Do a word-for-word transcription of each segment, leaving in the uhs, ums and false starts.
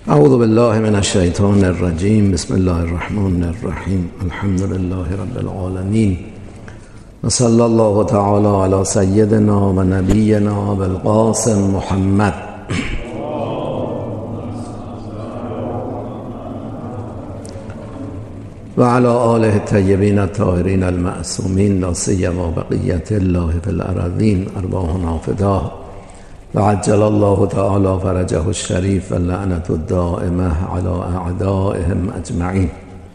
اعوذ بالله من الشیطان الرجیم. بسم الله الرحمن الرحیم. الحمد لله رب العالمین و صلی الله تعالی علی سیدنا و نبینا بالقاسم محمد و علی آله الطیبین الطاهرین المعصومین لا سیما بقیة الله فی الارضین ارواحنا فداه و عجل الله تعالی فرجه الشریف و لعنت الدائمه علی اعدائهم اجمعین.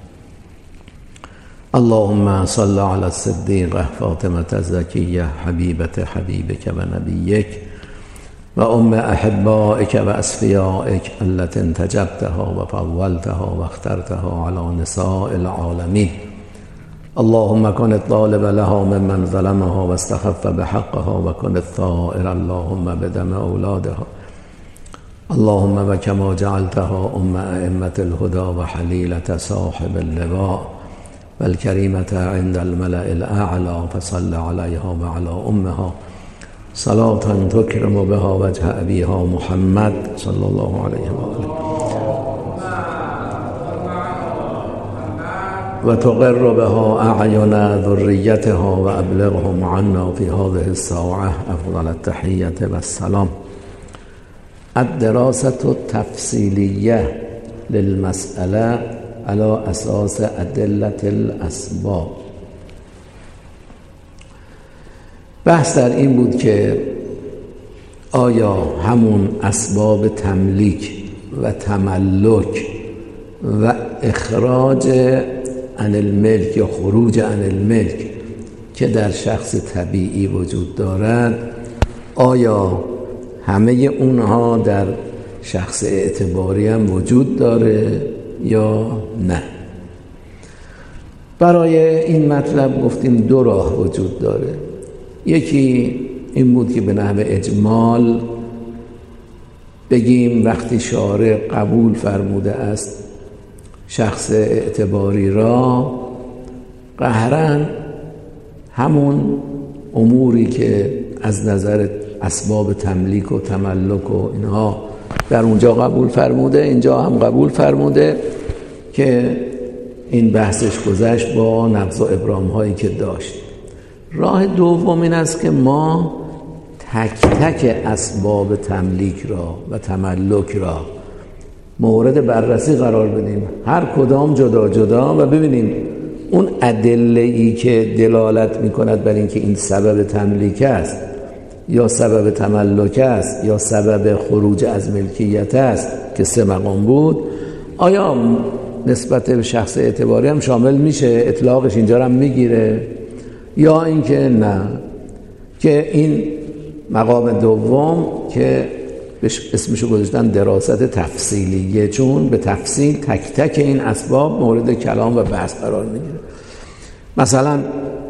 اللهم صل علی الصدیقه فاطمه الزکیه حبیبه حبیبک و نبیک و ام احبائک و اصفیائک التي انتجبتها و فضلتها و اخترتها علی نساء العالمین. اللهم كن الطالب لها ممن ظلمها واستخف بحقها و کن الثائر اللهم بدم اولادها. اللهم و کما جعلتها ام ائمة الهدى و حلیلة صاحب اللواء و الکریمة عند الملأ الاعلى فصل علیها و علی امها صلاة تکرم بها وجه ابیها محمد صلی الله علیه و آله و تقر بها اعین ذریتها و ابلغهم عنا في هذه الساعة افضل التحیة و السلام. الدراسة التفصیلیه للمسألة على اساس ادلة الاسباب. بحث در این بود که آیا همون اسباب تملیک و تملک و اخراج عن الملک یا خروج عن الملک که در شخص طبیعی وجود دارد، آیا همه اونها در شخص اعتباری هم وجود داره یا نه؟ برای این مطلب گفتیم دو راه وجود داره. یکی این بود که به نحو اجمال بگیم وقتی شارع قبول فرموده است شخص اعتباری را قهرن همون اموری که از نظر اسباب تملیک و تملک و اینها در اونجا قبول فرموده اینجا هم قبول فرموده که این بحثش گذشت با نقض و ابرام هایی که داشت. راه دوم این است که ما تک تک اسباب تملیک را و تملک را مورد بررسی قرار بدیم، هر کدام جدا جدا، و ببینیم اون ادله ای که دلالت میکند بر اینکه این سبب تملیک است یا سبب تملک است یا سبب خروج از ملکیت است که سه مقام بود، آیا نسبت به شخص اعتباری هم شامل میشه، اطلاقش اینجا هم میگیره، یا اینکه نه، که این مقام دوم که اسمشو گذاشتن دراست تفصیلیه، چون به تفصیل تک تک این اسباب مورد کلام و بحث قرار میگیره. مثلا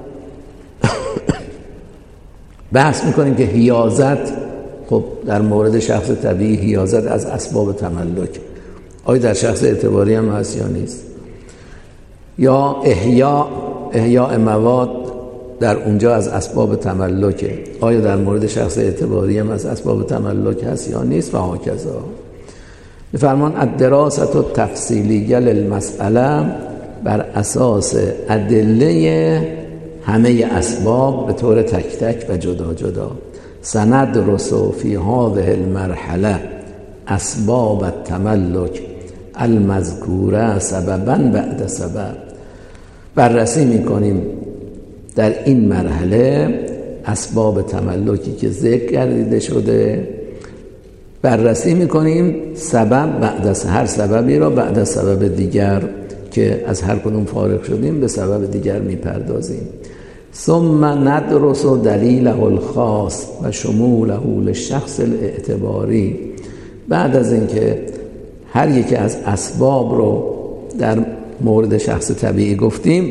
بحث میکنیم که حیازت، خب در مورد شخص طبیعی حیازت از اسباب تملک، آیا در شخص اعتباری هم هست یا نیست؟ یا احیا احیاء مواد در اونجا از اسباب تملکه، آیا در مورد شخص اعتباری هم از اسباب تملک هست یا نیست؟ و هاکذا. بفرمان الدراسة التفصیلیه للمسئله بر اساس ادله همه اسباب به طور تک تک و جدا جدا. سندرس فی هذه المرحله اسباب التملک المذکوره سببا بعد سبب. بررسی میکنیم در این مرحله اسباب تملکی که ذکر گردیده شده، بررسی میکنیم سبب بعد از هر سببی را بعد از سبب دیگر که از هر کدوم فارغ شدیم به سبب دیگر میپردازیم. ثم ندرس دلیله الخاص و شموله للشخص الاعتباری. بعد از اینکه هر یکی از اسباب رو در مورد شخص طبیعی گفتیم،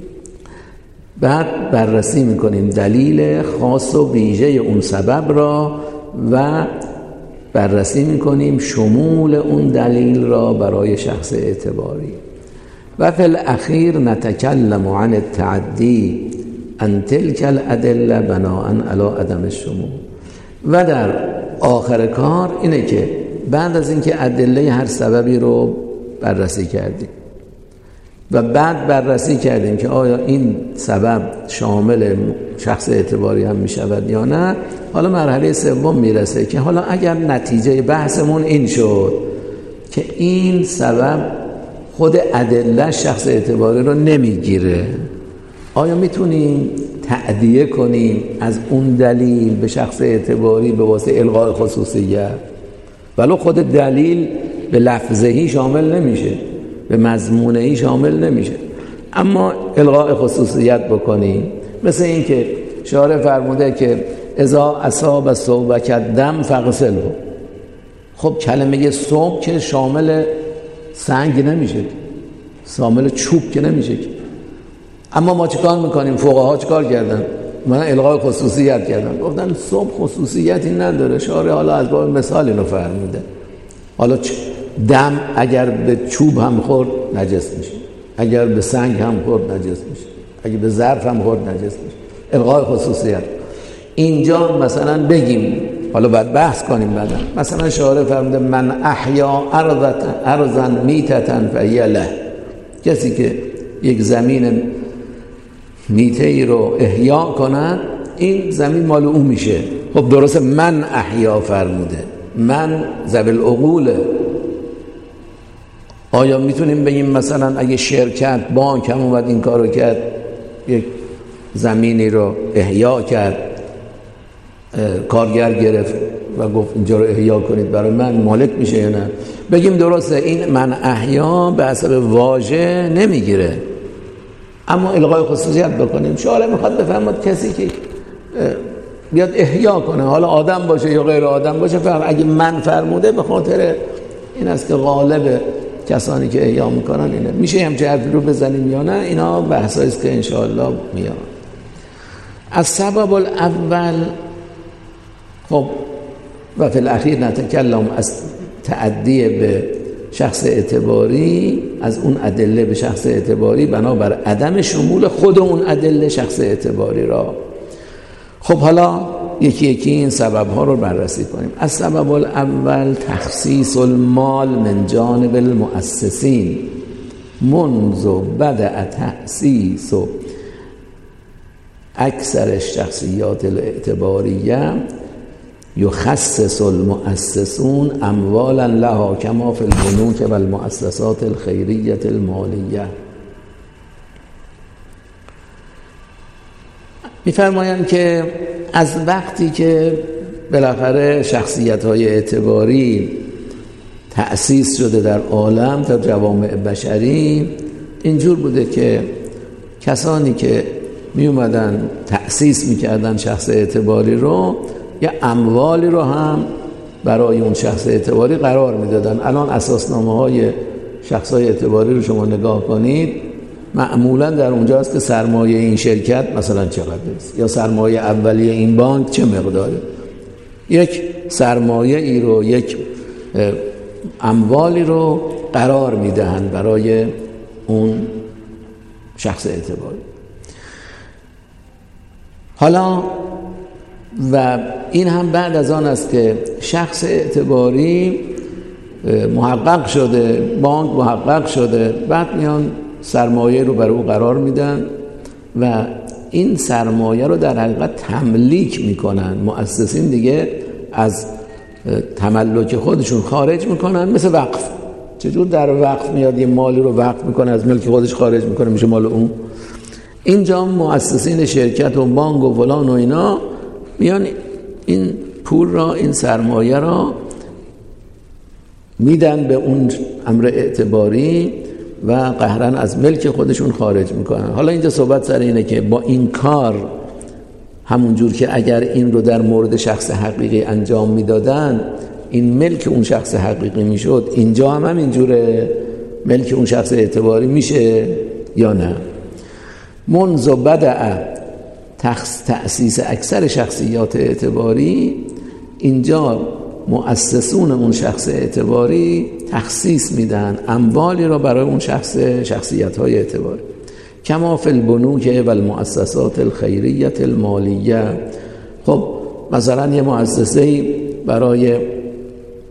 بعد بررسی میکنیم دلیل خاص و ویژه اون سبب را و بررسی میکنیم شمول اون دلیل را برای شخص اعتباری. و فی الاخیر نتکلم عن التعدی عن تلك الادله بناء علی عدم الشمول. و در آخر کار اینه که بعد از اینکه ادله هر سببی رو بررسی کردیم و بعد بررسی کردیم که آیا این سبب شامل شخص اعتباری هم می شود یا نه، حالا مرحله سوم میرسه که حالا اگر نتیجه بحثمون این شد که این سبب خود ادله شخص اعتباری رو نمیگیره، آیا میتونیم تأدیه کنیم از اون دلیل به شخص اعتباری به واسطه الغاء خصوصیت؟ ولو خود دلیل به لفظهی شامل نمیشه، به مضمونهی شامل نمیشه، اما الغاء خصوصیت بکنیم. مثل این که شارع فرموده که اذا اصاب ثوبک الدم فاغسله. خب کلمه ثوب که شامل سنگ نمیشه، شامل چوب که نمیشه، اما ما چیکار میکنیم؟ فقها چیکار کردن؟ من الغاء خصوصیت کردن، گفتن ثوب خصوصیتی نداره، شارع حالا از باب مثال اینو فرموده. حالا دم اگر به چوب هم خورد نجس میشه، اگر به سنگ هم خورد نجس میشه، اگر به ظرف هم خورد نجس میشه. الغاء خصوصیت. اینجا مثلا بگیم، حالا باید بحث کنیم بعدا، مثلا شارع فرموده من احیا ارضا میتة فهی له. کسی که یک زمین میته ای رو احیا کنن، این زمین مال او میشه. خب درسته من احیا فرموده، من ذوی العقوله. آیا میتونیم بگیم مثلا اگه شرکت بانک هم اومد این کارو کرد، یک زمینی رو احیا کرد، کارگر گرفت و گفت اینجا رو احیا کنید برای من، مالک میشه یا نه؟ بگیم درسته این من احیا به حسب واژه نمیگیره، اما الغای خصوصیت بکنیم. شارع میخواد بفهمد کسی که بیاد احیا کنه، حالا آدم باشه یا غیر آدم باشه، فهم اگه من فرموده به خاطر این است که غالب کسانی که احیا میکنن اینه. میشه همچه حرفی رو بزنیم یا نه؟ اینا بحثایی است که انشاءالله میاد. از سبب الاول، خب و فی الاخیر نتکلم از تعدی به شخص اعتباری، از اون ادله به شخص اعتباری بنابر عدم شمول خود اون ادله شخص اعتباری را. خب حالا یکی یکی این سبب ها رو بررسی کنیم. از سبب الاول تخصیص المال من جانب المؤسسین منذ بدأ تأسیس اکثر الشخصیات الاعتباریه یخصص المؤسسون اموالا لها کما فی البنوک و المؤسسات الخیریه المالیه. می‌فرمایند که از وقتی که بالاخره شخصیت‌های اعتباری تأسیس شده در عالم تا جوامع بشری، اینجور بوده که کسانی که می اومدن تأسیس می‌کردن شخص اعتباری رو، یا اموالی رو هم برای اون شخص اعتباری قرار میدادن. الان اساسنامه‌های شخص‌های اعتباری رو شما نگاه کنید، معمولا در اونجا هست که سرمایه این شرکت مثلا چقدر است، یا سرمایه اولیه این بانک چه مقداره. یک سرمایه ای رو، یک اموالی رو قرار میدهند برای اون شخص اعتباری. حالا و این هم بعد از آن است که شخص اعتباری محقق شده، بانک محقق شده، بعد میان سرمایه رو برای او قرار میدن و این سرمایه رو در حقیقت تملیک میکنن. مؤسسین دیگه از تملک خودشون خارج میکنن، مثل وقف. چجور در وقف میاد یه مالی رو وقف میکنه، از ملک خودش خارج میکنه، میشه مال اون. اینجا مؤسسین شرکت و بانک و فلان و اینا میان این پول را، این سرمایه را میدن به اون امر اعتباری و قهرن از ملک خودشون خارج میکنن. حالا اینجا صحبت سر اینه که با این کار همون جور که اگر این رو در مورد شخص حقیقی انجام میدادن این ملک اون شخص حقیقی میشد، اینجا هم همین جوره ملک اون شخص اعتباری میشه یا نه؟ منذ بدأ تأسیس اکثر شخصیات اعتباری، اینجا مؤسسون اون شخص اعتباری تخصیص میدن اموالی را برای اون شخص، شخصیت‌های اعتباری. کما فی البنوک و المؤسسات الخیریه المالیه. خب مثلا یه مؤسسه‌ای برای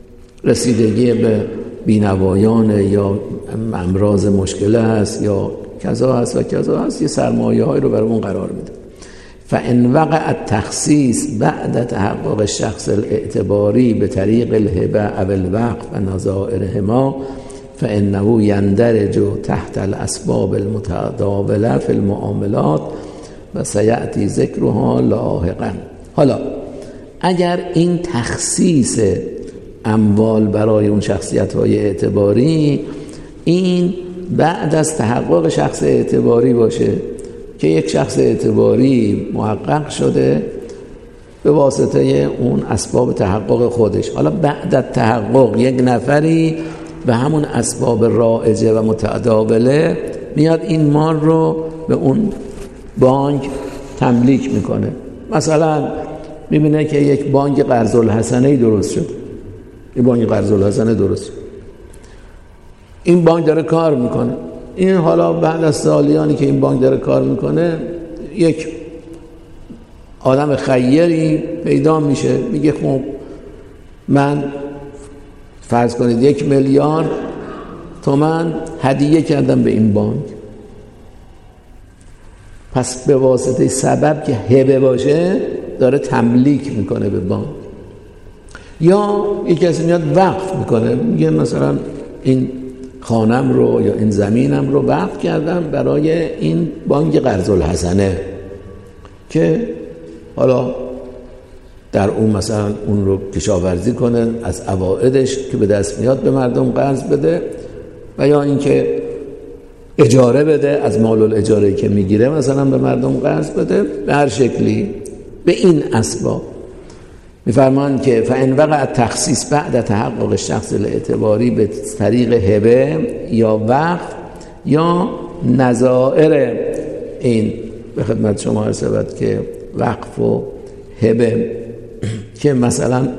رسیدگی به بینوایان یا امراض مشکله هست یا کذا هست و کذا هست، یه سرمایه های رو برای اون قرار میده. فان وقع التخصیص بعد تحقق الشخص الاعتباری به طریق الهبه او الوقف و نظائرهما فانه یندرج تحت الاسباب المتداوله فی المعاملات و سیأتی ذکرها لاحقا. حالا اگر این تخصیص اموال برای اون شخصیت های اعتباری این بعد از تحقق شخص اعتباری باشه که یک شخص اعتباری محقق شده به واسطه اون اسباب تحقق خودش، حالا بعد از تحقق یک نفری به همون اسباب رائجه و متداوله میاد این مال رو به اون بانک تملیک میکنه. مثلا میبینه که یک بانک قرض الحسنه درست شد، این بانک قرض الحسنه درست شد، این بانک داره کار میکنه. این حالا بعد از سالیانی که این بانک داره کار میکنه یک آدم خیری پیدا میشه، میگه خب من فرض کنید یک میلیارد تومان هدیه کردم به این بانک، پس به واسطه سبب که هبه باشه داره تملیک میکنه به بانک. یا یک کسی میاد وقف میکنه، میگه مثلا این خانم رو یا این زمینم رو وقف کردم برای این بانک قرض الحسنه که حالا در اون مثلا اون رو کشاورزی کنه، از عوائدش که به دست میاد به مردم قرض بده، و یا اینکه اجاره بده، از مال الاجاره که میگیره مثلا به مردم قرض بده. به هر شکلی به این اسباب میفرمان که فان وقع التخصیص بعد تحقق الشخص الاعتباری به طریق هبه یا وقف یا نظائر این به خدمت شما عرض شود که وقف و هبه که مثلا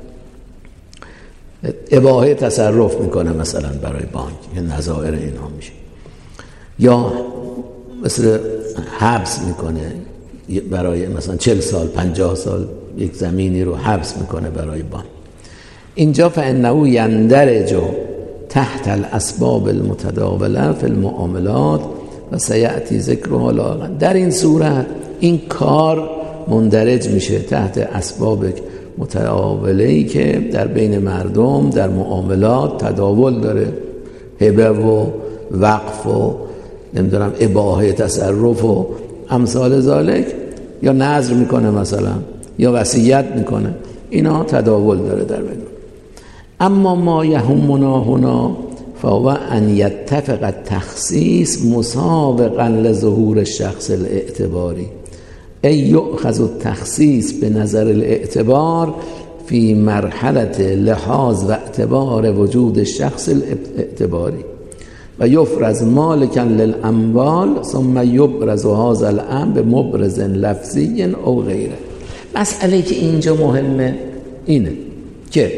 اباحه تصرف میکنه مثلا برای بانک، یه نظائر اینها میشه، یا مثل حبس میکنه برای مثلا چهل سال پنجاه سال یک زمینی رو حبس میکنه برای بانک. اینجا فانه یندرج تحت الاسباب المتداوله فی المعاملات و سیأتی ذکرها لاحقا. در این صورت این کار مندرج میشه تحت اسباب متداوله‌ای که در بین مردم در معاملات تداول داره، هبه و وقف و نمیدونم اباحه تصرف و امثال ذالک، یا نذر میکنه مثلا یا وصیت میکنه، اینا تداول داره در بین. اما ما یهمنا هنا فهو ان یتفق التخصیص مسابقا لظهور الشخص الاعتباری ای یؤخذ التخصیص به نظر الاعتبار فی مرحله لحاظ و اعتبار وجود الشخص الاعتباری و یفرز مالکا للاموال ثم یبرز هذا الامر به مبرز لفظی او غیره. مسئله که اینجا مهمه اینه که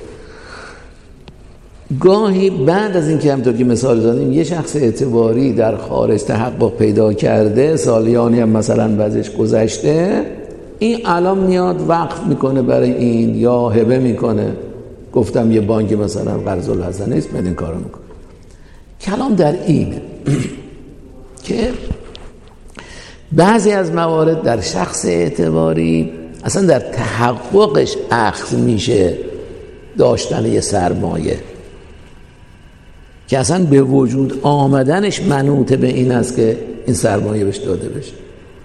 گاهی بعد از اینکه همونطور که مثال زدیم یه شخص اعتباری در خارج تحقق پیدا کرده، سالیانی هم مثلا وضعش گذشته، این الان میاد وقف میکنه برای این یا هبه میکنه. گفتم یه بانک مثلا قرض الحسنه است، میاد این کارو میکنه. کلام در اینه که بعضی از موارد در شخص اعتباری اصلا در تحققش اخذ میشه داشتن یه سرمایه که اصلا به وجود آمدنش منوط به این است که این سرمایه بهش داده بشه.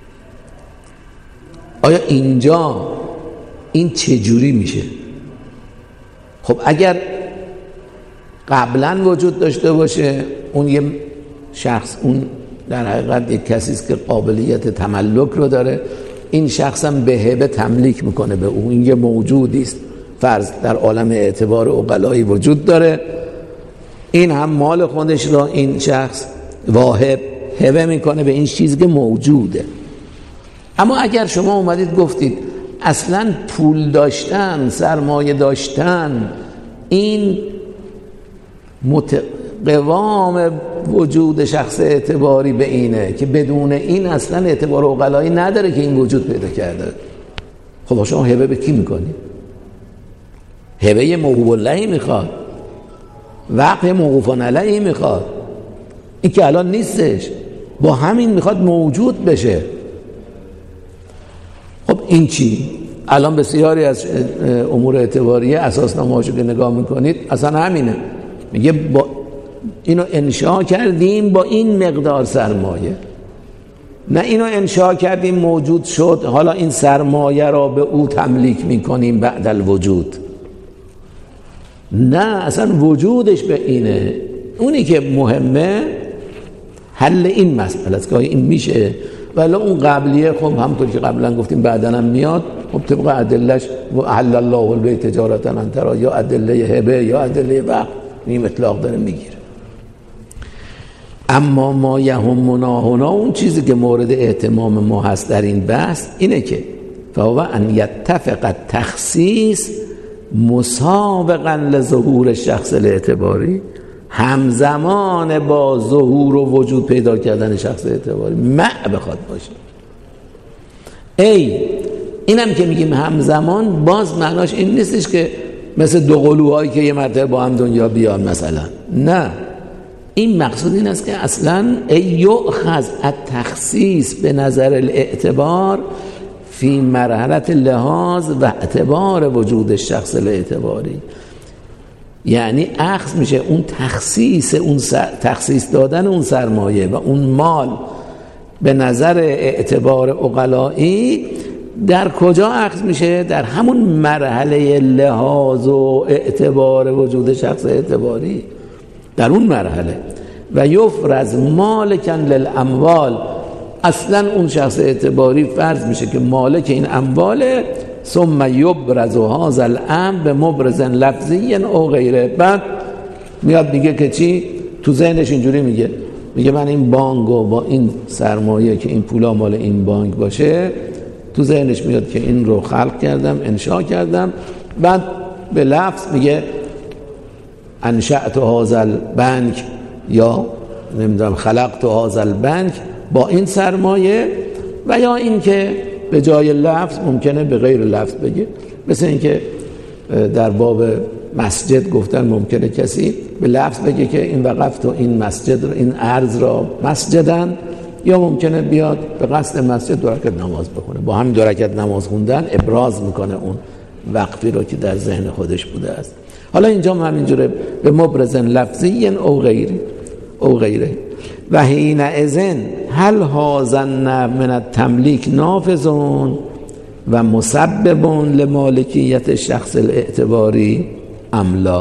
آیا اینجا این چجوری میشه؟ خب اگر قبلا وجود داشته باشه اون یه شخص، اون در حقیقت یک کسی است که قابلیت تملک رو داره، این شخص هم به هبه تملیک میکنه به اون، این یه موجودی است، فرض در عالم اعتبار عقلایی وجود داره، این هم مال خودش را این شخص واهب هبه میکنه به این چیزی که موجوده. اما اگر شما اومدید گفتید اصلا پول داشتن، سرمایه داشتن، این مت... قوام وجود شخص اعتباری به اینه که بدون این اصلا اعتبار عقلایی نداره که این وجود پیدا کرده، خب شما هبه به کی میکنی؟ هبه موهوب اللهی میخواد، وقف موقوف علیه میخواد. این که الان نیستش، با همین میخواد موجود بشه. خب این چی؟ الان بسیاری از امور اعتباریه اساسنامه‌هاشو که نگاه میکنید اصلا همینه، میگه با اینو انشاء کردیم با این مقدار سرمایه، نه اینو انشاء کردیم موجود شد حالا این سرمایه را به او تملیک میکنیم بعد الوجود. نه، اصلا وجودش به اینه. اونی که مهمه حل این مسئله است که این میشه، ولی اون قبلیه خب همونطور که قبلا گفتیم بعدن هم میاد، خب طبق ادلهش و احل الله البیع تجارتا لن ترا، یا ادله هبه یا ادله وقف، این اطلاق داره میگیره. اما ما یهمنا هنا، اون چیزی که مورد اهتمام ما هست در این بحث اینه که فهو ان یتفق التخصیص مسابقا لظهور الشخص الاعتباری، همزمان با ظهور و وجود پیدا کردن شخص اعتباری مع بخواد باشه. ای اینم که میگیم همزمان، باز معناش این نیستش که مثل دو قلوهایی که یه مرتبه با هم دنیا بیان مثلا، نه، این مقصود این است که اصلا ای یؤخذ التخصیص به نظر الاعتبار فی مرحله لحاظ و اعتبار وجود شخص الاعتباری، یعنی اخذ میشه اون تخصیص، اون تخصیص دادن اون سرمایه و اون مال به نظر اعتبار عقلایی در کجا اخذ میشه؟ در همون مرحله لحاظ و اعتبار وجود شخص اعتباری، در اون مرحله. و یفرض مالکا للاموال، اصلا اون شخص اعتباری فرض میشه که مالک این امواله. ثم یبرز هذا الامر به مبرز لفظی او غیره. بعد میاد میگه که چی؟ تو ذهنش اینجوری میگه، میگه من این بانکو با این سرمایه که این پولا مال این بانک باشه، تو ذهنش میاد که این رو خلق کردم، انشاء کردم. بعد به لفظ میگه انشأت هذا البنک، یا نمیدونم خلقت هذا البنک با این سرمایه. و یا این که به جای لفظ ممکنه به غیر لفظ بگه، مثل این که در باب مسجد گفتن ممکنه کسی به لفظ بگه که این وقفت و این مسجد رو، این ارض را مسجدن، یا ممکنه بیاد به قصد مسجد دو رکعت نماز بخونه. با همین دو رکعت نماز خوندن ابراز میکنه اون وقفی رو که در ذهن خودش بوده است. حالا اینجا هم همینجوره به مبرز لفظی او غیره او غیره. و حین اذن هل هازن من التملیک نافذون و مسببون لمالکیت شخص الاعتباری املا،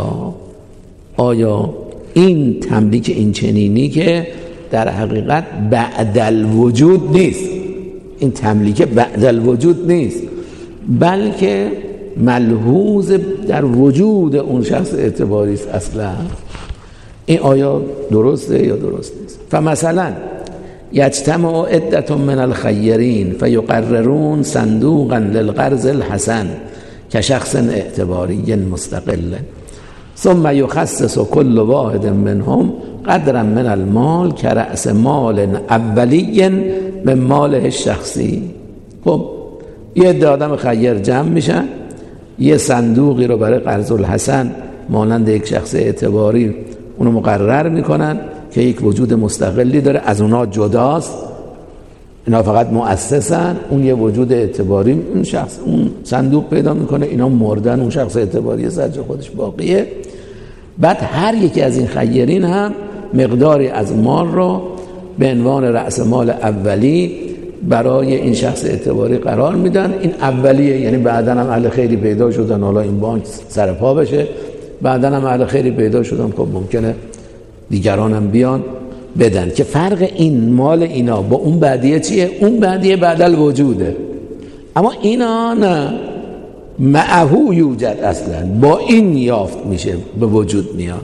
آیا این تملیک این چنینی که در حقیقت بعد الوجود نیست، این تملیک بعد الوجود نیست، بلکه ملحوظ در وجود اون شخص اعتباری است اصلا، این آیا درسته یا درست نیست؟ فمثلا یجتمع عدة من الخیرین فیقررون صندوقا للقرض الحسن كشخص اعتباری مستقل، ثم يخصص كل واحد منهم قدرا من المال كرأس مال اولی من ماله الشخصی. خب یه عده آدم خیر جمع میشن، یه صندوقی رو برای قرض الحسن مانند یک شخص اعتباری اونو مقرر میکنن که یک وجود مستقلی داره، از اونا جداست، اینا فقط مؤسسن، اون یه وجود اعتباری اون شخص اون صندوق پیدا میکنه، اینا مردن، اون شخص اعتباری سرج خودش باقیه. بعد هر یکی از این خیرین هم مقداری از مال رو به عنوان رأس مال اولی برای این شخص اعتباری قرار میدن. این اولیه یعنی بعداً هم اهل خیری پیدا شدن، حالا این بانک سر پا بشه، بعداً هم اهل خیری پیدا شدن، خب ممکنه دیگران هم بیان بدن. که فرق این مال اینا با اون بعدیه چیه؟ اون بعدیه بعد الوجوده، اما اینا نه، معهو یوجد، اصلا با این یافت میشه، به وجود میاد.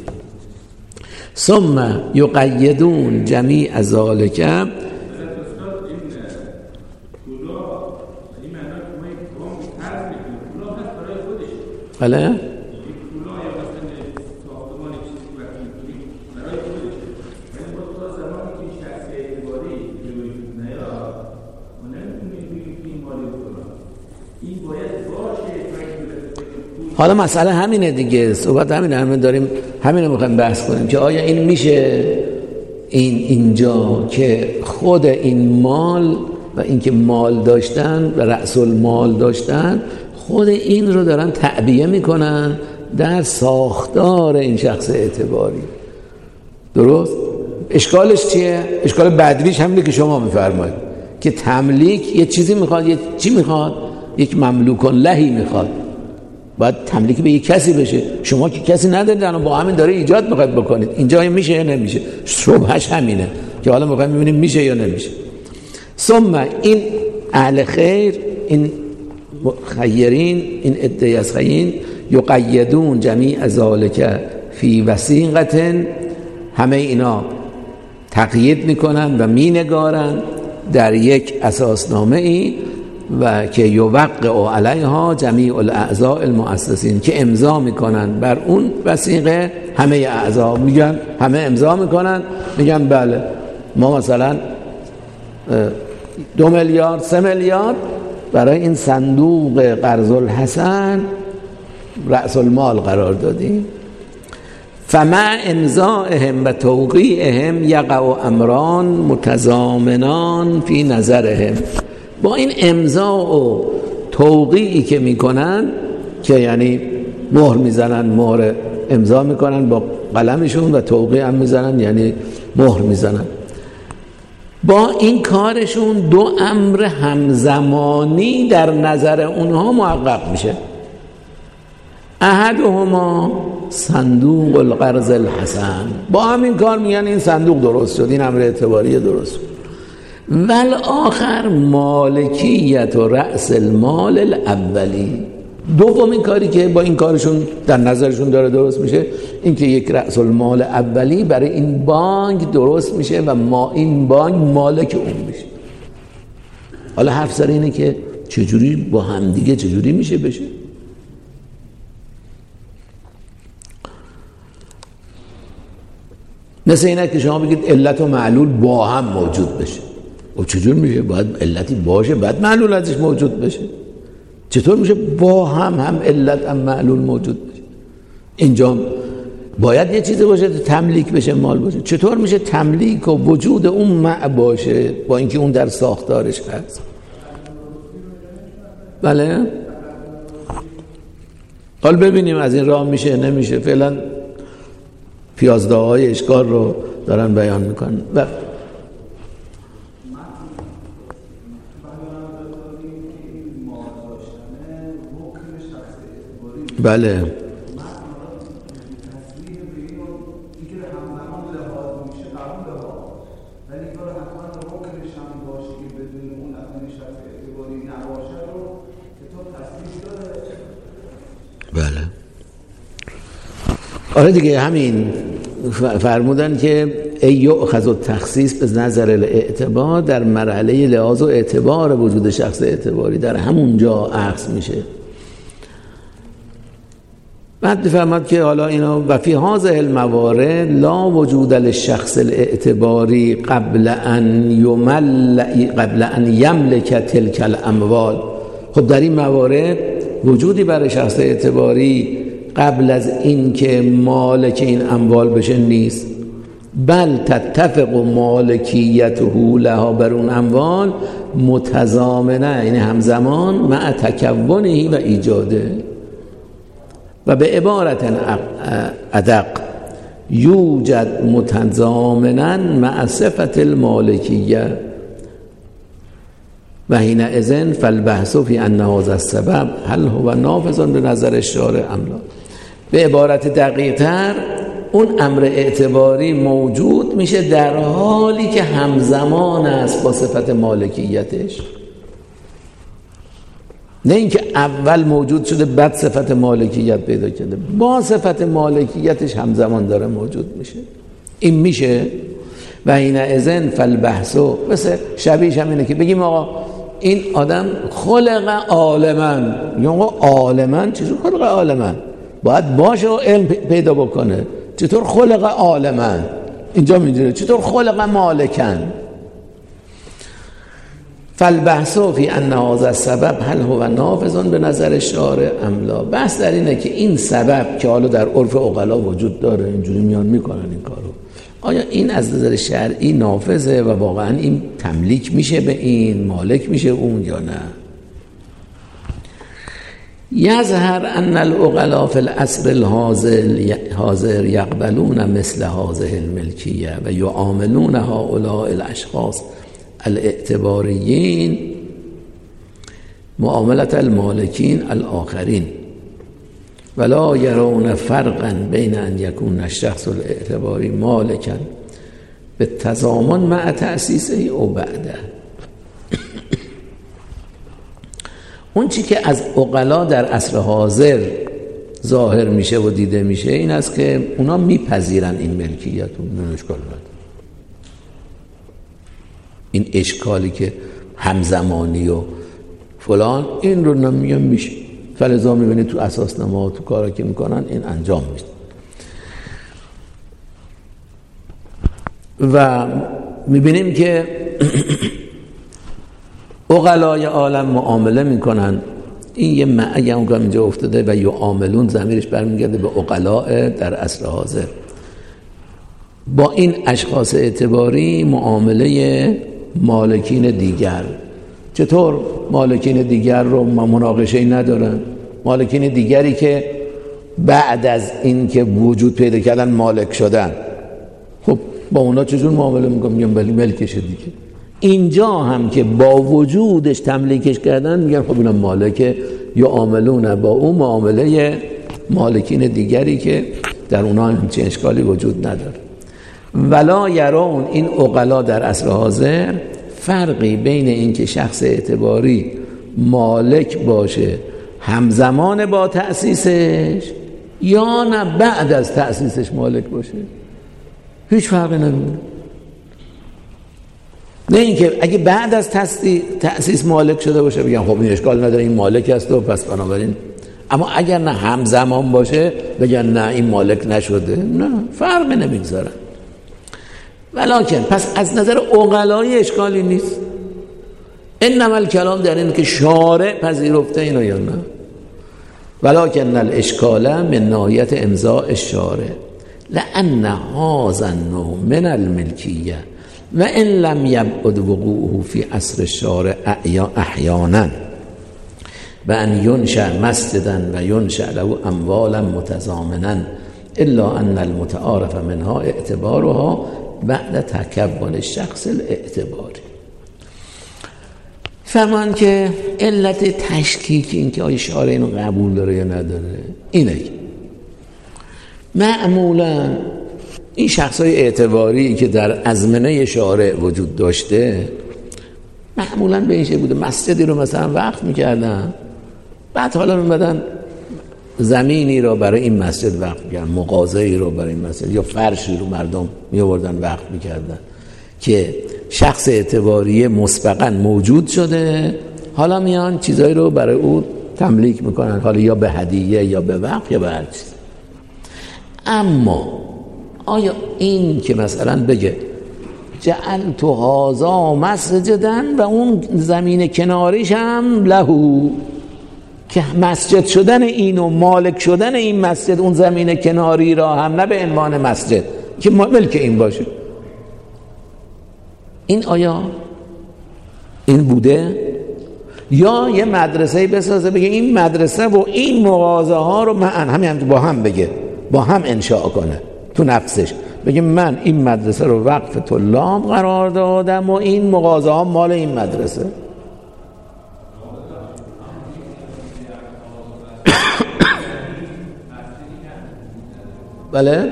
ثم یقیدون جمیع ذالک، بله حالا مسئله همینه دیگه، صحبت همینه، همین داریم همینو میخوایم بحث کنیم که آیا این میشه این اینجا که خود این مال و اینکه مال داشتن و رأس المال داشتن خود این رو دارن تعبیه میکنن در ساختار این شخص اعتباری. درست؟ اشکالش چیه؟ اشکال بدویش همینه که شما میفرمایید که تملیک یه چیزی میخواد. یه چی میخواد؟ یک مملوک لهی میخواد. باید تملیک به یک کسی بشه. شما که کسی ندارید الان با همین داره ایجاد میخواید بکنید. اینجا میشه یا نمیشه؟ شبهش همینه که حالا میخوایم ببینیم میشه یا نمیشه. ثم این اهل خیر، این خیرین، این عده از خیرین یقیدون جمیع ذالک فی وثیقة، همه اینا تقیید میکنن و مینگارن در یک اساسنامه ای و که یوقع علیها جمیع الاعضاء المؤسسین، که امضا میکنن بر اون وثیقه همه اعضا. میگن همه امضا میکنن، میگن بله ما مثلا دو میلیارد سه میلیارد برای این صندوق قرض الحسن رأس المال قرار دادیم. فمع امضائهم و توقیعهم یقع امران متضامنان فی نظرهم. با این امضا و توقیعی که میکنن، که یعنی مهر میزنن، مهر امضا میکنن با قلمشون و توقیع هم میزنن یعنی مهر میزنن، با این کارشون دو امر همزمانی در نظر اونها محقق میشه. احدهما صندوق القرض الحسن، با همین کار میگن این صندوق درست شد، این امر اعتباری درست شد. والآخر مالکیت و رأس المال الاولی. دومین کاری که با این کارشون در نظرشون داره درست میشه این که یک رأس المال اولی برای این بانک درست میشه و ما این بانک مالک اون میشه. حالا حرف سر اینه که چجوری با هم دیگه چجوری میشه بشه. مثل اینه که شما بگید علت و معلول با هم موجود بشه. و چجور میشه؟ باید علتی باشه بعد معلول ازش موجود بشه. چطور میشه با هم هم علت هم معلول موجود بشه؟ اینجا باید یه چیزی باشه تملیک بشه، مال باشه. چطور میشه تملیک و وجود اون مع باشه با اینکه اون در ساختارش هست؟ بله؟ حال ببینیم از این راه میشه نمیشه. فعلا پیازده های اشکال رو دارن بیان میکنن. و بله بله آره دیگه همین فرمودن که ای یؤخذ التخصیص به نظر الاعتبار، در مرحله لحاظ و اعتبار وجود شخص اعتباری در همونجا اخذ میشه. بعد فرمود که حالا اینا و فی هذه الموارد لا وجود للشخص الاعتباری قبل ان یمل قبل ان یملک تلک الاموال. خب در این موارد وجودی برای شخص اعتباری قبل از این که مالک این اموال بشه نیست، بل تتفق مالکیته لها بر اون اموال متضامنه، یعنی همزمان مع تکونه و ایجاده. و به عبارت ادق یوجد متضامنا مع صفت المالکیه و حینئذ فالبحث فی ان هذا السبب هل هو نافذ به نظر الشارع ام لا. به عبارت دقیق‌تر اون امر اعتباری موجود میشه در حالی که همزمان است با صفت مالکیتش، نه اینکه اول موجود شده بعد صفت مالکیت پیدا کرده، با صفت مالکیتش همزمان داره موجود میشه. این میشه. و حینئذ فالبحث، مثل شبیهش هم اینه که بگیم آقا این آدم خلق عالما، یا آقا عالما چجور خلق عالما؟ باید باشه و علم پیدا بکنه. چطور خلق عالما؟ اینجا میدونه چطور خلق مالکن. فالبحث فی ان هذا السبب هل هو نافذ به نظر شارع ام لا. بحث در اینه که این سبب که حالا در عرف عقلا وجود داره، اینجوری میان میکنن این کارو، آیا این از نظر شرعی نافذه و واقعا این تملیک میشه به این، مالک میشه اون یا نه؟ یظهر ان العقلاء فی العصر الحاضر یقبلون مثل هذه الملکیه و یعاملون هؤلاء الاشخاص الاعتباریین معاملت المالکین الاخرین ولا یرون فرقا بین ان یکون الشخص الاعتباری مالکا به تضامن مع تأسیسه او بعده. اون چی که از عقلا در عصر حاضر ظاهر میشه و دیده میشه این است که اونا میپذیرن این ملکیت و اشکال نداره. این اشکالی که همزمانی و فلان این رو نمیگم میشه، فلذا میبینید تو اساسنامه تو کارا که میکنن این انجام میشه و میبینیم که عقلای عالم معامله میکنن. این یه معی هم که اینجا افتاده و یعاملون ضمیرش برمیگرده به عقلاء در عصر حاضر. با این اشخاص اعتباری معامله مالکین دیگر. چطور مالکین دیگر رو مناقشه‌ای ندارن؟ مالکین دیگری که بعد از این که وجود پیدا کردن مالک شدن، خب با اونا چجور معامله میکنن؟ میگن ولی ملکشه دیگه. اینجا هم که با وجودش تملیکش کردن میگن خب اینا مالکه، یا عاملون با اون معامله مالکین دیگری که در اونا همچین اشکالی وجود نداره. ولا یرون این عقلا در عصر حاضر فرقی بین این که شخص اعتباری مالک باشه همزمان با تأسیسش یا نه بعد از تأسیسش مالک باشه، هیچ فرقی نمی‌کنه. نه اینکه اگه بعد از تأسیس مالک شده باشه بگم خب این اشکال نداره این مالک است و پس بنابراین، اما اگر نه همزمان باشه بگن نه این مالک نشده، نه فرقی نمیگذارن. ولکن پس از نظر عقلای اشکالی نیست. انما الکلام در این که شارع پذیرفته اینو یا نه. ولکن الاشکال من ناحیت امضاء الشارع لان هذا النوع من الملکیه و ان لم یبعد وقوعه فی عصر الشارع احیانا و ان ینشأ مسجدا و ینشأ له اموالا متضامنا الا ان المتعارف منها اعتبارها بعد تکون الشخص الاعتباری. فرمان که علت تشکیک این که آیا شارع اینو قبول داره یا نداره اینه که معمولا این شخصای اعتباری که در ازمنه شارع وجود داشته معمولا به این شکل بوده مسجدی رو مثلا وقف میکردن، بعد حالا میمدن زمینی رو برای این مسجد وقف میکردن، مغازه‌ای رو برای این مسجد یا فرشی رو مردم میآوردن وقف میکردن که شخص اعتباری مسبقا موجود شده، حالا میان چیزایی رو برای او تملیک میکنن، حالا یا به هدیه یا به وقف یا به هر چیز. اما آیا این که مثلا بگه جعلت هذا مسجدا و اون زمین کناریش هم لهو، که مسجد شدن این و مالک شدن این مسجد اون زمین کناری را هم نه به عنوان مسجد که ملک این باشه، این آیا این بوده؟ یا یه مدرسه بسازه بگه این مدرسه و این مغازه ها رو من همین با هم بگه با هم انشاء کنه تو نفسش، بگه من این مدرسه رو وقف طلاب قرار دادم و این مغازه ها مال این مدرسه. بله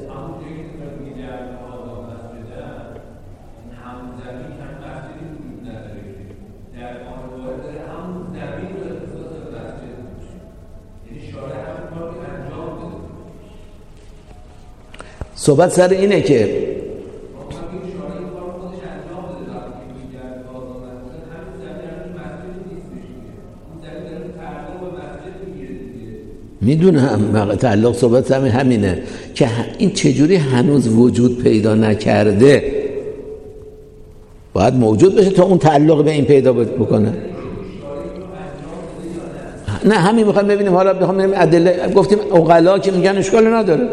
صحبت سر اینه که میدونم تعلق صحبت همین همینه که این چجوری هنوز وجود پیدا نکرده باید موجود بشه تا اون تعلق به این پیدا بکنه. نه همین میخوایم ببینیم، حالا بخوام ببینیم ادله. گفتیم عقلا که میگن اشکال نداره.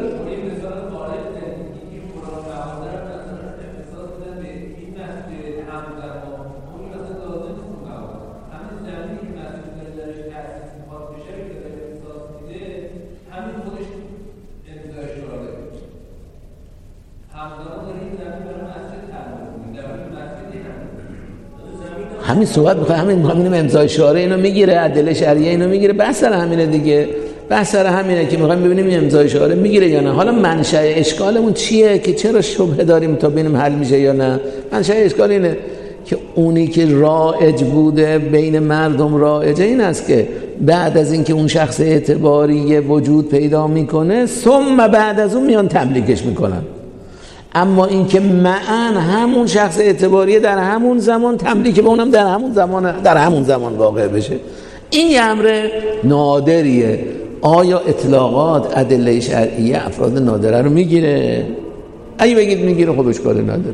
همین صحبت میخواه، همین میخوام امضای شارع اینو میگیره، ادله شرعیه اینو میگیره، بحث سر همینه دیگه. بحث سر همینه که میخوایم ببینیم امضای شارع میگیره یا نه. حالا منشأ اشکالمون چیه که چرا شبهه داریم تا ببینیم حل میشه یا نه؟ منشأ اشکال اینه که اونی که رایج بوده بین مردم رایجه این است که بعد از اینکه اون شخص اعتباری وجود پیدا میکنه ثم بعد از اون میان تملیکش میکنن. اما اینکه معن همون شخص اعتباریه در همون زمان تملیک به اونم در همون زمان در همون زمان واقع بشه، این یه امر نادریه. آیا اطلاقات ادله شرعیه افراد نادره رو میگیره؟ اگه بگید میگیره خب اشکال نداره.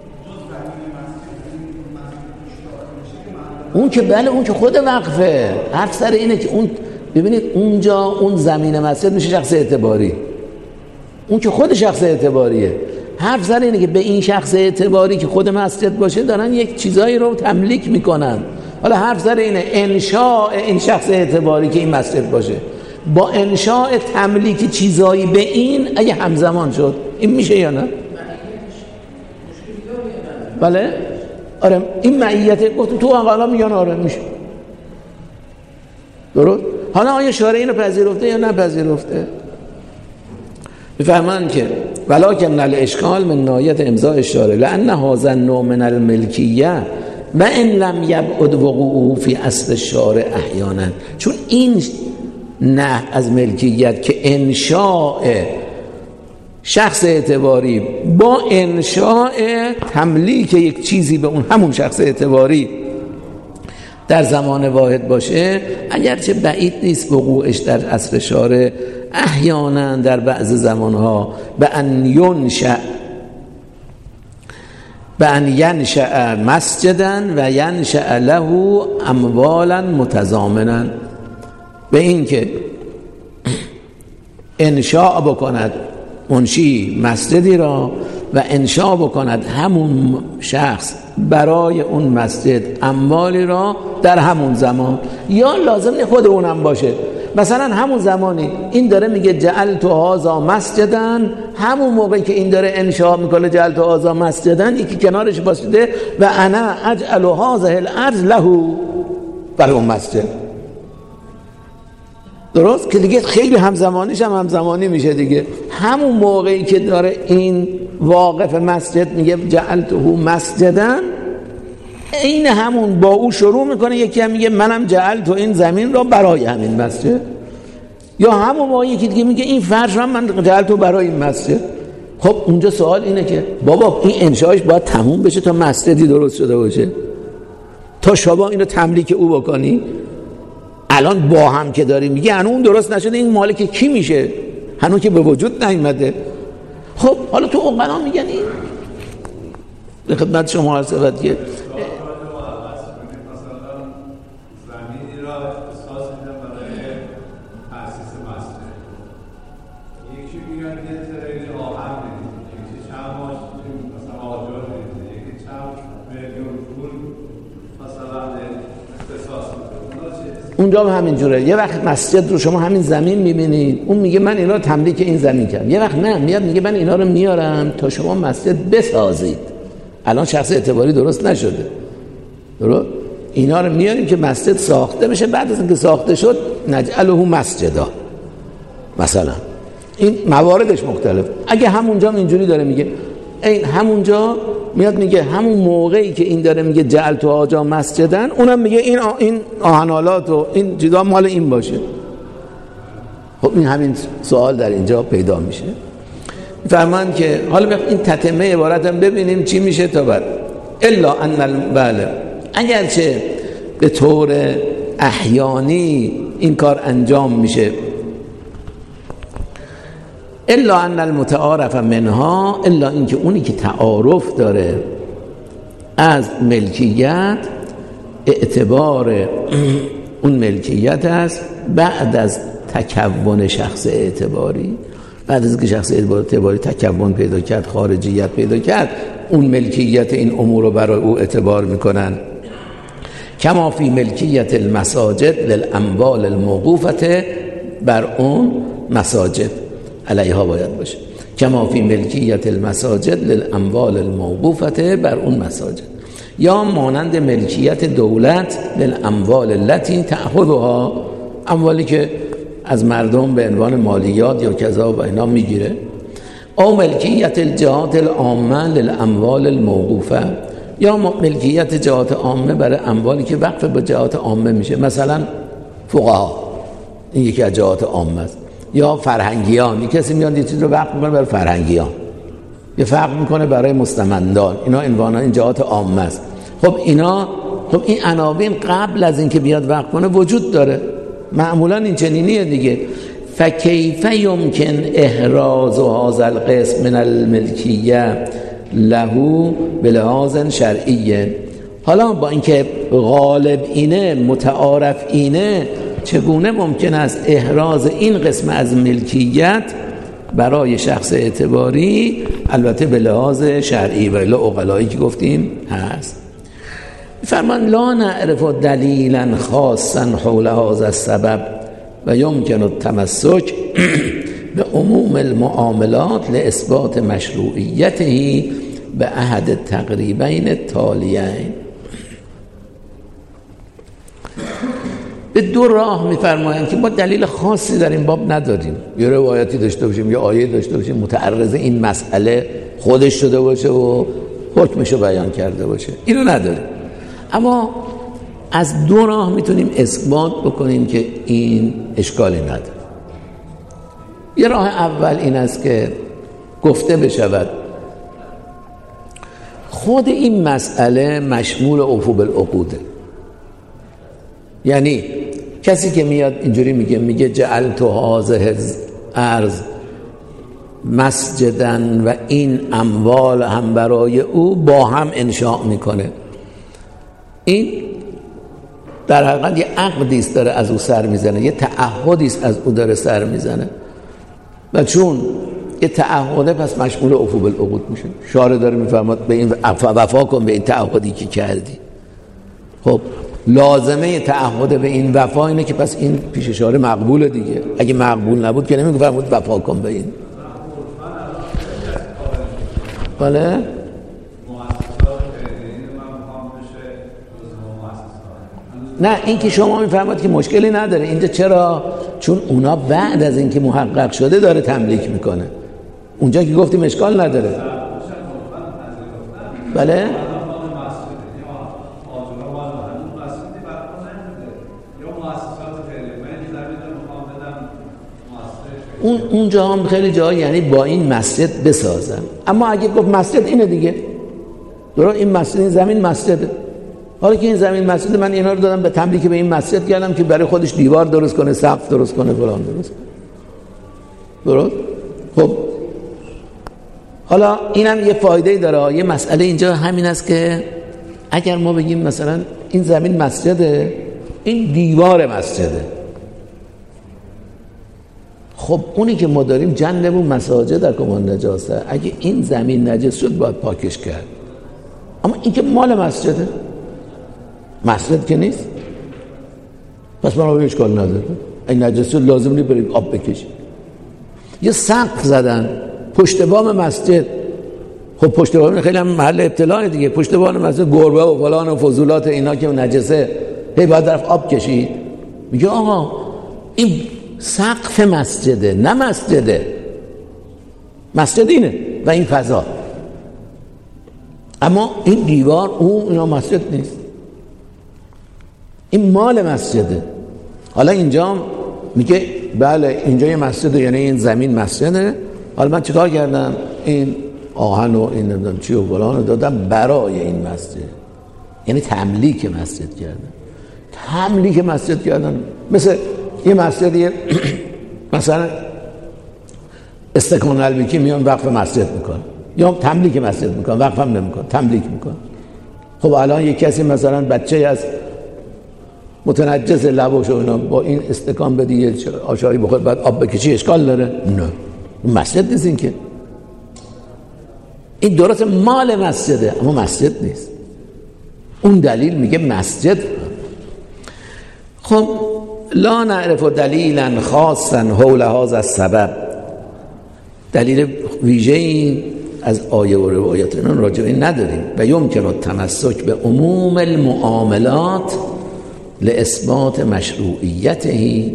اون که بله، اون که خود وقفه. حرف سر اینه که اون ببینید اونجا اون زمین مسجد میشه شخص اعتباری، اون که خود شخص اعتباریه. حرف سر اینه که به این شخص اعتباری که خود مسجد باشه دارن یک چیزایی رو تملیک میکنن. حالا حرف سر اینه انشاء این شخص اعتباری که این مسجد باشه با انشاء تملیک چیزایی به این اگه همزمان شد، این میشه یا نه؟ بله؟ آره این معیت گفت تو اقلا میگن آره میشه. درست؟ حالا آیا شارع اینو پذیرفته یا نپذیرفته؟ بفهمن که ولکن الاشکال من نایت امضاء الشارع لان هذا النوع من الملکیه و ان لم یبعد وقوعه فی اصل الشارع احیانا، چون این نه از ملکیت که انشاء شخص اعتباری با انشاء تملیک یک چیزی به اون همون شخص اعتباری در زمان واحد باشه، اگرچه بعید نیست وقوعش در اصل شارع احیانا در بعض زمانها به ان ینشأ به ان ینشأ مسجدا و ینشأ له اموالا متضامنا، به این که انشاء بکند منشی مسجدی را و انشاء بکند همون شخص برای اون مسجد اموالی را در همون زمان، یا لازم نه خود اونم باشه. مثلا همون زمانی این داره میگه جعلت هذا مسجدا، همون موقعی که این داره انشاء میکنه جعلت هذا مسجدا، یکی کنارش باشده و انا اجعل هذه الارض له، برای اون مسجد. درست که دیگه خیلی همزمانیش هم همزمانی میشه دیگه. همون موقعی که داره این واقف مسجد میگه جعلته مسجدا، این همون با او شروع میکنه، یکی هم میگه منم جعلت این زمین را برای همین مسجد، یا همون موقعی یکی دیگه میگه این فرش را من جعلت برای این مسجد. خب اونجا سوال اینه که بابا این انشاءش باید تموم بشه تا مسجدی درست شده باشه، تا شما اینو تملیک او بکنی. الان با هم که داری میگه هنوز اون درست نشده، این مالک کی میشه؟ هنوز که به وجود نیامده. خب حالا تو اقلا میگن این به خدمت شما عرض شود که اونجا هم همین جوره. یه وقت مسجد رو شما همین زمین میبینید، اون میگه من اینا رو تملیک این زمین کردم، یه وقت نه میاد میگه من اینا رو میارم تا شما مسجد بسازید. الان شخص اعتباری درست نشده، درست؟ اینا رو میاریم که مسجد ساخته بشه، بعد از اینکه ساخته شد نجعله مسجدا. مثلا این مواردش مختلف. اگه همونجا اینجوری داره میگه، این همونجا میاد میگه همون موقعی که این داره میگه جعلت هذا مسجدن، اونم میگه این آ... این آهنالات و این چیزا مال این باشه. خب این همین سوال در اینجا پیدا میشه. فرمان که حالا این تتمه عبارتم ببینیم چی میشه تا بعد. الا ان بله اگرچه به طور احیانی این کار انجام میشه، الا ان المتعارف منها، الا اینکه اونی که تعارف داره از ملکیت اعتبار اون ملکیت است بعد از تکون شخص اعتباری، بعد از که شخص اعتباری تکون پیدا کرد، خارجیت پیدا کرد، اون ملکیت این امور رو برای او اعتبار میکنن. کما فی ملکیت المساجد للاموال الموقوفه، بر اون مساجد علیها باید باشه. کما فی ملکیت المساجد للاموال الموقوفه، بر اون مساجد. یا مانند ملکیت دولت للاموال التي تأخذها، اموالی که از مردم به عنوان مالیات یا کذا و اینا میگیره. او ملکیت الجهات العامه للاموال الموقوفه، یا ملکیت جهات عامه برای اموالی که وقف به جهات عامه میشه، مثلا فقها، این یکی از جهات عامه است. یا فرهنگیان، یک کسی میاد یه چیز رو وقف میکنه برای فرهنگیان، یه فرق میکنه برای مستمندان، اینا عنوانا این جهات عامه است. خب اینا، خب این عناوین قبل از اینکه بیاد وقف کنه وجود داره، معمولا این چنینیه دیگه. فکیف یمکن احراز هذا القسم من الملکیه له بلحاظ شرعی. حالا با اینکه غالب اینه، متعارف اینه، چگونه ممکن است احراز این قسم از ملکیت برای شخص اعتباری، البته به لحاظ شرعی و الا عقلایی که گفتیم هست. فرمان لا نعرف دلیلا خاصا حول هذا السبب و یمکن التمسک به عموم المعاملات لاثبات مشروعیته به احد التقریبین التالیین. به دو راه میفرمایند که ما دلیل خاصی در این باب نداریم، یه روایتی داشته باشیم یا آیه داشته باشیم متعرض این مسئله خودش شده باشه و حکمشو بیان کرده باشه، اینو نداریم. اما از دو راه میتونیم اثبات بکنیم که این اشکالی نداره. یه راه اول این است که گفته بشود خود این مسئله مشمول عفو بالعقوده، یعنی کسی که میاد اینجوری میگه میگه جعلت هذه الارض مسجدن و این اموال هم برای او با هم انشاء میکنه، این در حقیقت یه عقدی است داره از او سر میزنه، یه تعهدی است از او داره سر میزنه و چون یه تعهده پس مشمول عفو بالعقود میشه. شارع داره میفرماد به این وفا کن به این تعهدی که کردی. خب لازمه تعهد به این وفا اینه که پس این پیش شارع مقبوله دیگه، اگه مقبول نبود که نمیگه فرمود وفا کن به این. بله نه، این که شما میفهمید که مشکلی نداره اینجا. چرا؟ چون اونا بعد از اینکه محقق شده داره تملیک میکنه، اونجا که گفتیم اشکال نداره. بله اون اونجا هم خیلی جایی یعنی با این مسجد بسازن، اما اگه گفت مسجد اینه دیگه، درست این مسجد، این زمین مسجده، حالا که این زمین مسجد، من اینا رو دادم به تملیک به این مسجد کردم که برای خودش دیوار درست کنه، سقف درست کنه، فلان درست کنه، درست؟ خب حالا اینم یه فایده‌ای داره. یه مسئله اینجا همین است که اگر ما بگیم مثلا این زمین مسجده، این دیوار مسجده، خب اونی که ما داریم جنب مساجد در کمان نجاسه، اگه این زمین نجس شد باید پاکش کرد، اما این که مال مسجده، مسجد که نیست، پس من رو اشکال نداره، این نجس شد لازم نیست برید آب بکشید. یه سقف زدن پشت بام مسجد، خب پشت بام خیلی هم محل ابتلاع دیگه، پشت بام مسجد گربه و فلان و فضولات اینا که نجسه، هی باید طرف آب کشید. میگه آقا این سقف مسجده، نه مسجده، مسجد اینه و این فضا، اما این دیوار اون اینا مسجد نیست، این مال مسجده. حالا اینجا میگه بله اینجا یه مسجده، یعنی این زمین مسجده، حالا من چیکار کردم؟ این آهن و این نمیدونم چی و فلان رو دادم برای این مسجد، یعنی تملیک مسجد کردن. تملیک مسجد کردن مثل یه مسجدیه مثلا استکان البیکی میان وقف مسجد میکن یا تملیک مسجد میکن، وقف هم نمیکن، تملیک میکن. خب الان یک کسی مثلا بچه از متنجس لباش و اینا با این استکان بدی یه آشایی بخور بعد آب بکشی اشکال داره؟ نه، مسجد نیست این که. این درست مال مسجده اما مسجد نیست. اون دلیل میگه مسجد. خب لا نعرف دلیلا خاصا حول هذا السبب، دلیل ویژه‌ای از آیه و روایات اینا راجع به این نداریم. و یمکن التمسک به عموم المعاملات لاثبات مشروعیته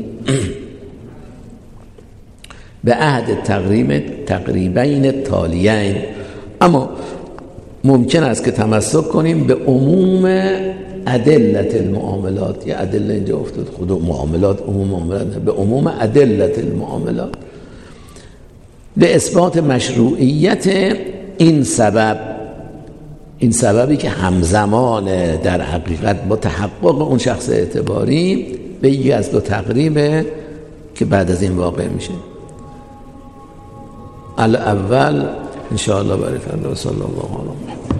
به عهد تقریب تقریبین التالیین. اما ممکن است که تمسک کنیم به عموم ادلت المعاملات. یا ادله اینجا افتاد، خود معاملات عموم معاملات، به عموم ادلت المعاملات به اثبات مشروعیت این سبب، این سببی که همزمان در حقیقت با تحقق اون شخص اعتباری به یکی از دو تقریبه که بعد از این واقع میشه. الاول ان شاء الله برای فردا صلی الله علیه و